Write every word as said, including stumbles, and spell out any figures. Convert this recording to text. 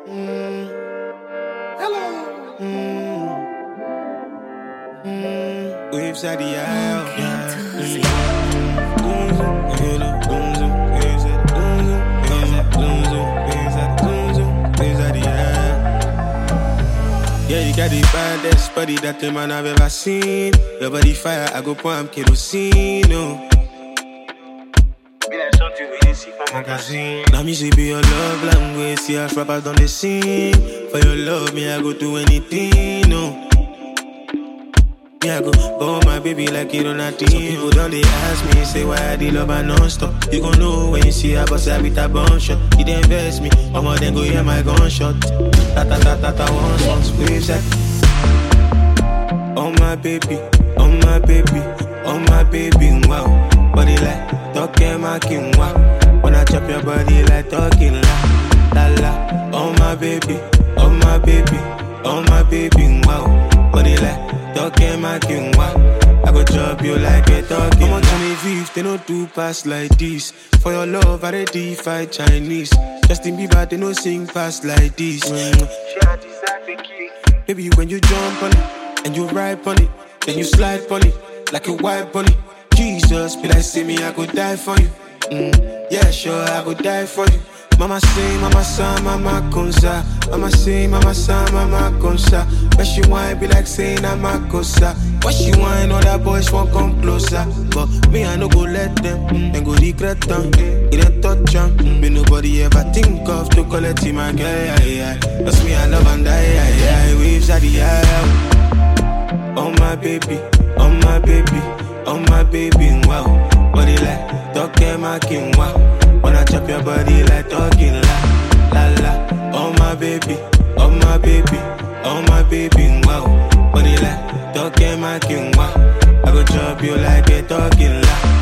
Mm. Hello. Mm. Mm. Waves at the aisle. Yeah, you got the baddest body that the man I've ever seen. Your body fire, I go pour am kerosene. Oh. Now me say be your love language. See us rappers on the scene. For your love, me I go do anything. No. Me I go go my baby like you don't have to. Some people don't they ask me, say why I love her non-stop. You gon' know when you see her bust her with a bone shot. You didn't invest me, I'ma then go hear my gunshot. Ta ta ta ta ta one song waves at. Oh my baby, oh my baby, oh my baby, wow. Body like talking my king, wow. When I chop your body like talking la, la la. Oh my baby, oh my baby, oh my baby, wow. Body like talking my king, wow. I go chop you like a talking. I'm on twenty-fifth, they don't do pass like this. For your love, I ready fight Chinese. Justin Bieber, they don't sing pass like this. Mm. Baby, when you jump on it and you ride on it, then you slide on it like a white on it. Jesus, be like, see me, I could die for you. Mm. Yeah, sure, I could die for you. Mama say, mama sa, mama consa. Mama say, mama sa, mama consa. But she whine be like saying I'm a cosa. But she whine, other boys won't come closer. But me, I no go let them, mm. and go regret them. It ain't touch them, mm. Me nobody ever think of to collect him, my girl. Yeah, yeah. That's me, I love and die. Yeah, yeah. Waves at the air. Oh my baby, oh my baby, oh my baby, wow. Body like talking my king, wow. When I chop your body like talking la, la la. Oh my baby, oh my baby, oh my baby, wow. Body like talking my king, wow. I go chop you like a talking la.